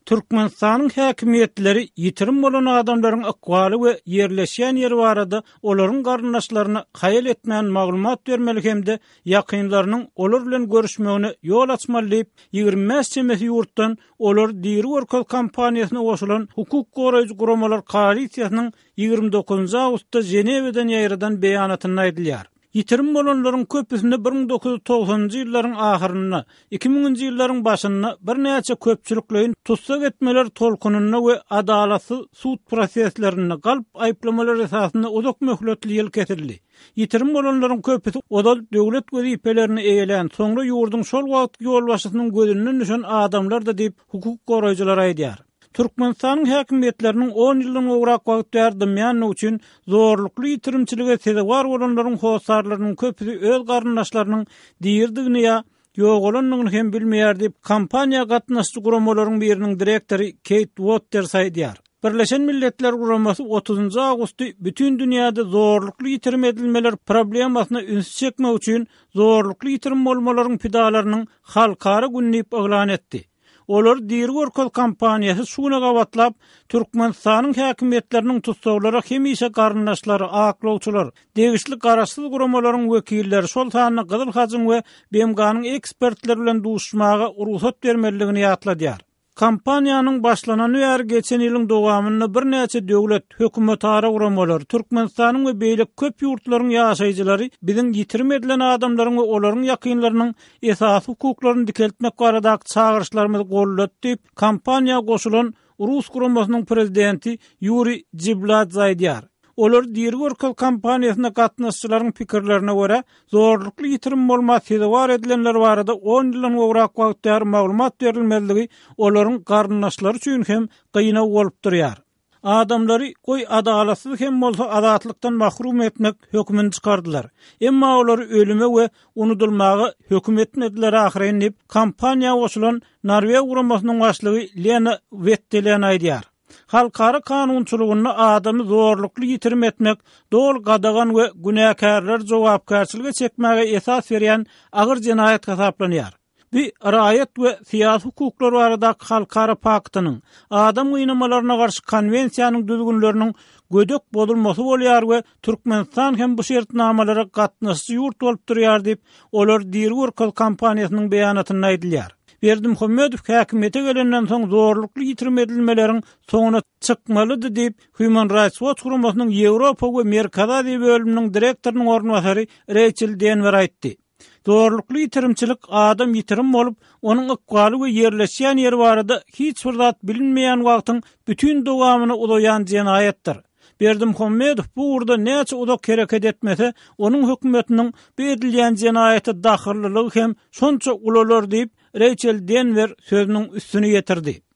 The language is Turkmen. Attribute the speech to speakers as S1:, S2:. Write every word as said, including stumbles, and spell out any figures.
S1: Türkmenistanyň häkimetleri ýitirim bolan adamlaryň akwaly we ýerleşýän ýeri barada olaryň garyndaşlaryna haýal etmän maglumat bermeli hemde ýakynlarynyň olar bilen görüşmegine ýol açmaly diýip ýygrimi beş çemesi ýurtdan olar Diri Workol kompaniýasyna goşulan hukuk goraýjy guramalar koalisiýasynyň ýygrimi dokuzynjy awgustda Jeneweden ýaýradan beýanatyny aýdylýar. Ýitirim bolanlaryň köpüsini bir ming dokuz yüz togsanyňjy ýyllaryň ahyryna, iki miňinji ýyllaryň başyna bir näçe köpçülikleýin tutsak etmeler tolkunyna we adalatsyz sud proseslerine galp aýplamalar esasyna uzak möhletli ýyl kesildi. Ýitirim bolanlaryň köpüsi odal döwlet wezipelerini eýelen, soňra ýurdun şol wagtky ýolbaşçysynyň gözünden düşen adamlar da diýip hukuk goraýjylar aýdýar. Türkmenistanyň häkimetleriniň on ýyldan owrak wagt ýardymýany üçin zorlukly ýitirimçilige sebäp bolanlaryň howsarlarynyň köpüsi öz garyndaşlarynyň diýirdigini ýa ýok olanlygyny hem bilmeýär diýip kampaniýa gatnaşçy guramalaryň biriniň direktori Kate Waters aýdýar. Birleşen Milletler Guramasy otuzynjy awgustda bütün dünýäde zorlukly ýitirim edilmeler problemasyna üns çekmek üçin zorlukly ýitirim bolmalaryň pidalarynyň halkara günni eglan etdi. Olar Diri Workol kompaniýasy şuna gawatlap Türkmenistanyň häkimetleriniň tutsaglara hemişe garyndaşlary, aklawçylar, degişli garaşsyz guramalaryň wekilleri şol sanyny Gyzyl Hajyň we B M G'nyň ekspertleri bilen duşmaga ruhsat bermeligini ýatladýar. Kampaniýanyň başlanan ýary geçen ýylyň dowamyny bir näçe döwlet, hökümet ara guramalar, Türkmenistanyň we beýlik köp ýurtlaryň ýaşaýjylary biziň ýitirim edilen adamlaryň we olaryň ýakynlarynyň esas hukuklaryny dikeltmek barada çağırışlarymyzy gollatdy diýip kampaniýa goşulan Rus guramasynyň prezidenti Yuri Zibladze aýdýar. Olar Diri Workol kompaniýasyna gatnaşçylaryň pikirlerine görä, zorlukly ýitirim bolmasy sebäp edilenler barada on ýyldan owrak wagtda maglumat berilmezligi olaryň garyndaşlary üçin hem gynaw bolup durýar. Adamlary goý adalatsyz hem bolsa azatlykdan mahrum etmek hökmüni çykardylar. Emma olary ölüme we unudulmagy hökm etmediler ahyryn diýip kampaniýa goşulan Norwegiýa guramasynyň başlygy Lena Wettelen aýdýar. Halkara kanunçylygyny adamy zorlukly ýitirim etmek, dol gadagan we günäkärler jogapkärçilige çekmäge esas berýän agyr jinayet hesaplanýar. Bu raýat we siýasy hukuklary barada halkara paktynyň, adam gynamalaryna garşy konwensiýanyň düzgünleriniň gödök bolulmasy bolýar we Türkmenistan hem bu şertnamalara gatnaşçy ýurt bolup durýar diýip olar Diri Workol kompaniýasynyň beýanatyny aýdylýar. Berdimuhammedow häkimete gelenden soň zorlukly ýitirim edilmeleriň soňuna çykmalydy diýip Human Rights Watch guramasynyň Ýewropa we Merkeza diýip bölüminiň direktorynyň ornwasary Rachel Denver aýtdy. Zorlukly ýitirimçilik adam ýitirim bolup, onuň akwaly we ýerleşýän ýeri barada hiç bir zat bilinmeýän wagtyň bütün dowamyny uzaýan jinayetdir. Berdimuhammedow bu urda näçe uzak hereket etmese, onuň hökümetiniň bedilýän jinayete dahillylygy hem şonça ulalar diýip Rachel Denver sözüniň üstüne getirdi.